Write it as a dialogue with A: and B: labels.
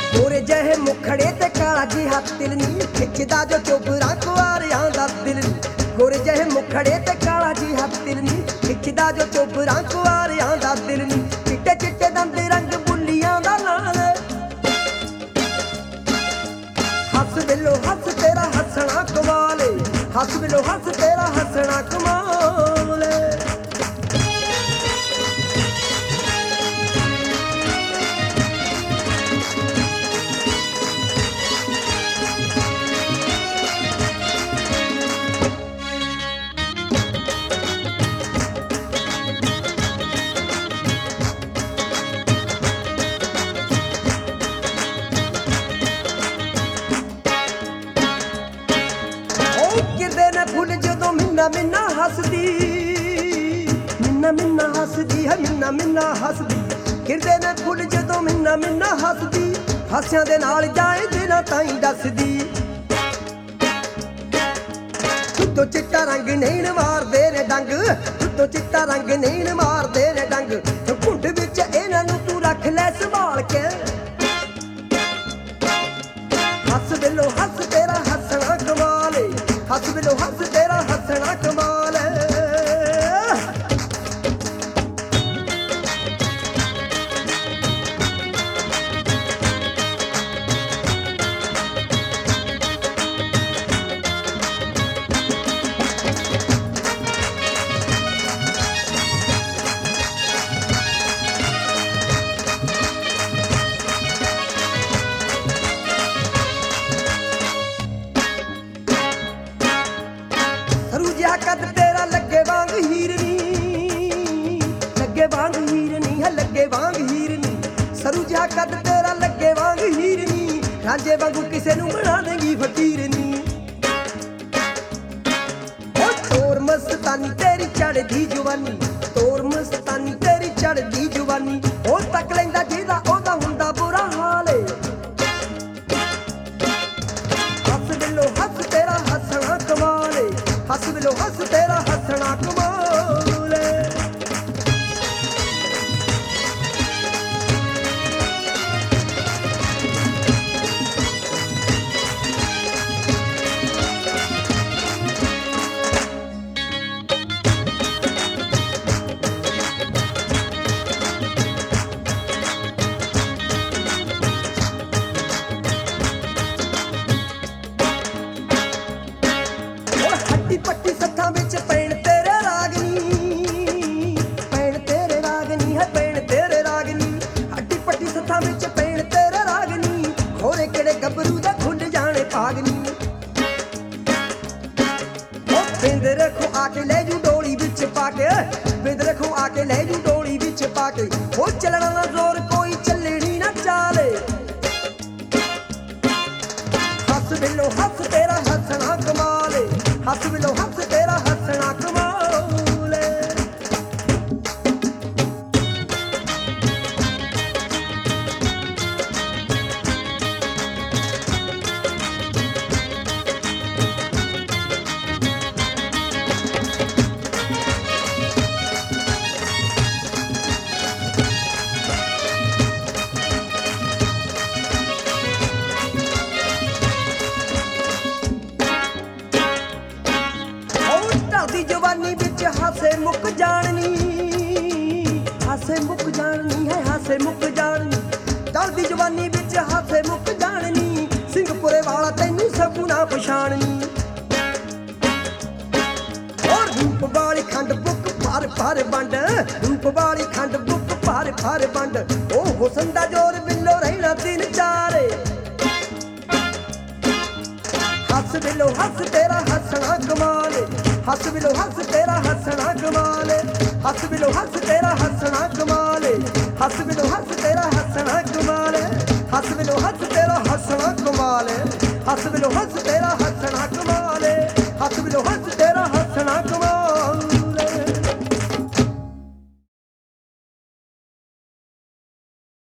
A: ਗੋਰੇ ਜਿਹੇ ਮੁਖੜੇ ਤੇ ਕਾਲਾ ਜਿਹਾ ਤਿਲ ਨੀ, ਖਿੱਚਦਾ ਜੋ ਚੋਬਰਾਂ ਕੁਆਰਿਆਂ ਦਾ ਦਿਲ ਨੀ। ਗੋਰੇ ਜਿਹੇ ਮੁਖੜੇ ਤੇ ਕਾਲਾ ਜਿਹਾ ਤਿਲ ਨੀ, ਖਿੱਚਦਾ ਜੋ ਚੋਬਰਾਂ ਕੁਆਰਿਆਂ ਦਾ ਦਿਲ ਨੀ। ਚਿੱਟੇ ਚਿੱਟੇ ਦੰਦ ਰੰਗ ਬੁੱਲੀਆਂ ਦਾ ਲਾਲ, ਹੱਸ ਬਿੱਲੋ ਹੱਸ ਤੇਰਾ ਹੱਸਣਾ ਕਮਾਲ ਏ, ਹੱਸ ਬਿੱਲੋ ਹੱਸ ਤੇਰਾ ਹੱਸਣਾ ਕਮਾਲ ਏ। ਕਿਰਦੇ ਨੇ ਫੁੱਲ ਜਦੋਂ ਮਿੰਨਾ ਮਿੰਨਾ ਹੱਸਦੀ, ਮਿੰਨਾ ਮਿੰਨਾ ਹੱਸਦੀ ਹੈ, ਮਿੰਨਾ ਮਿੰਨਾ ਹੱਸਦੀ। ਕਿਰਦੇ ਨੇ ਫੁੱਲ ਜਦੋਂ ਮਿੰਨਾ ਮਿੰਨਾ ਹੱਸਦੀ, ਹਾਸਿਆਂ ਦੇ ਨਾਲ ਜਾਏ ਦਿਨਾਂ ਤਾਈਂ ਦੱਸਦੀ। ਉੱਤੋਂ ਚਿੱਟਾ ਰੰਗ ਨੈਣ ਮਾਰਦੇ ਨੇ ਡੰਗ, ਉੱਤੋਂ ਚਿੱਟਾ ਰੰਗ ਨੈਣ ਮਾਰਦੇ ਨੇ ਡੰਗ। ਘੁੰਡ ਵਿੱਚ ਇਹਨਾਂ ਨੂੰ ਤੂੰ ਰੱਖ ਲੈ ਸੰਭਾਲ ਕੇ, ਹੱਸ ਬਿੱਲੋ ਹੱਸ ਤੇਰਾ ਹੱਸਣਾ ਕਮਾਲ ਏ, ਹੱਸ ਬਿੱਲੋ ਹੱਸ ਤੇਰਾ ਹੱਸਣਾ ਕਮਾਲ ਏ। ਸਰੂ ਜਿਹਾ ਕੱਦ ਤੇਰਾ ਲੱਗੇ ਵਾਂਗ ਹੀਰਨੀ, ਲੱਗੇ ਵਾਂਗ ਹੀਰਨੀ ਹੈ, ਲੱਗੇ ਵਾਂਗ ਹੀਰਨੀ। ਸਰੂ ਜਿਹਾ ਕੱਦ ਤੇਰਾ ਲੱਗੇ ਵਾਂਗ ਹੀਰਨੀ, ਰਾਂਝੇ ਵਾਂਗੂ ਕਿਸੇ ਨੂੰ ਬਣਾ ਦੇਂਗੀ ਫਕੀਰਨੀ। ਓ ਤੋਰ ਮਸਤਾਨੀ ਤੇਰੀ ਚੜ੍ਹਦੀ ਜਵਾਨੀ, ਤੋਰ ਮਸਤਾਨੀ ਤੇਰੀ ਚੜ੍ਹਦੀ ਜਵਾਨੀ। ਉਹ ਤੱਕ ਲੈਂਦਾ ਜਿਹਦਾ ਉਹਦਾ ਹੁੰਦਾ ਬੁਰਾ ਹਾਲ ਏ, ਹੱਸ ਬਿੱਲੋ ਹੱਸ ਤੇਰਾ ਹੱਸਣਾ ਕਮਾਲ ਏ, ਹੱਸ ਬਿੱਲੋ ਹੱਸ ਤੇਰਾ ਹੱਸਣਾ ਕਮਾਲ ਏ। ਹੱਟੀ ਪੱਟੀ ਸੱਥਾਂ ਵਿੱਚ ਪੈਣ ਤੇਰੇ ਰਾਗਨੀ, ਪੈਣ ਤੇਰੇ ਰਾਗਨੀ ਹੈ, ਪੈਣ ਤੇਰੇ ਰਾਗਨੀ। ਹੱਟੀ ਪੱਟੀ ਸੱਥਾਂ ਵਿੱਚ ਪੈਣ ਤੇਰੇ ਰਾਗਨੀ, ਖੋਰੇ ਕਿਹੜੇ ਗੱਭਰੂ ਦਾ ਖੁੱਲ ਜਾਣੇ ਭਾਗਨੀ। ਉਹ ਬਿੰਦ ਰੱਖੋ ਆ ਕੇ ਲੈ ਜੂ ਡੋਲੀ ਵਿੱਚ ਪਾ ਕੇ, ਬਿੰਦ ਰੱਖੋ ਆ ਕੇ ਲੈ ਜੂ ਡੋਲੀ ਵਿੱਚ ਪਾ ਕੇ। ਉਹ ਚੱਲਣਾ ਨਾ ਜ਼ੋਰ ਕੋਈ ਚੱਲਣੀ ਨਾ ਚਾਲੇ, ਹੱਸ ਬਿੱਲੋ ਹੱਸ ਤੇਰਾ ਹੱਸਣਾ ਕਮਾਲ ਏ, ਹੱਸ ਬਿੱਲੋ ਹੱਸ ਤੇਰਾ ਹੱਸਣਾ ਕਮਾਲ ਏ। ਢਲਦੀ ਜਵਾਨੀ ਵਿੱਚ ਹਾਸੇ ਮੁੱਕ ਜਾਣਨੀ, ਹਾਸੇ ਮੁੱਕ ਜਾਣਨੀ ਹੈ, ਹਾਸੇ ਮੁੱਕ ਜਾਣਨੀ। ਢਲਦੀ ਜਵਾਨੀ ਵਿੱਚ ਹਾਸੇ ਮੁੱਕ ਜਾਣਨੀ, ਸਿੰਘਪੁਰੇ ਵਾਲਾ ਤੈਨੂੰ ਸਗੁਣਾ ਪਛਾਣਨੀ। ਔਰ ਰੂਪ ਵਾਲੀ ਖੰਡ ਬੁੱਕ ਭਰ ਭਰ ਵੰਡ, ਰੂਪ ਵਾਲੀ ਖੰਡ ਬੁੱਕ ਭਰ ਭਰ ਵੰਡ। ਉਹ ਹੁਸਨ ਦਾ ਜੋਰ ਬਿੱਲੋ ਰਹਿਣਾ ਦਿਨ ਚਾਰੇ, ਹੱਸ ਬਿੱਲੋ ਹੱਸ ਤੇਰਾ ਹੱਸਣਾ ਕਮਾਲ ਏ, ਹੱਸ ਬਿੱਲੋ ਹੱਸ ਤੇਰਾ ਹੱਸਣਾ ਕਮਾਲ ਏ, ਹੱਸ ਬਿੱਲੋ ਹੱਸ ਤੇਰਾ ਹੱਸਣਾ ਕਮਾਲ ਏ, ਹੱਸ ਬਿੱਲੋ ਹੱਸ ਤੇਰਾ ਹੱਸਣਾ ਕਮਾਲ ਏ, ਹੱਸ ਬਿੱਲੋ ਹੱਸ ਤੇਰਾ ਹੱਸਣਾ ਕਮਾਲ ਏ, ਹੱਸ ਬਿੱਲੋ ਹੱਸ ਤੇਰਾ